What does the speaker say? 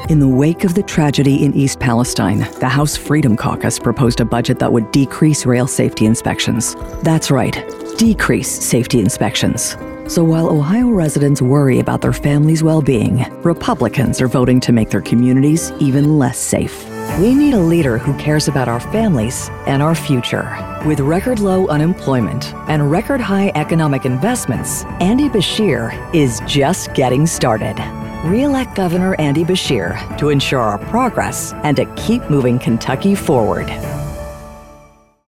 In the wake of the tragedy in East Palestine, the House Freedom Caucus proposed a budget that would decrease rail safety inspections. That's right, decrease safety inspections. So while Ohio residents worry about their families' well-being, Republicans are voting to make their communities even less safe. We need a leader who cares about our families and our future. With record low unemployment and record high economic investments, Andy Beshear is just getting started. Re-elect Governor Andy Beshear to ensure our progress and to keep moving Kentucky forward.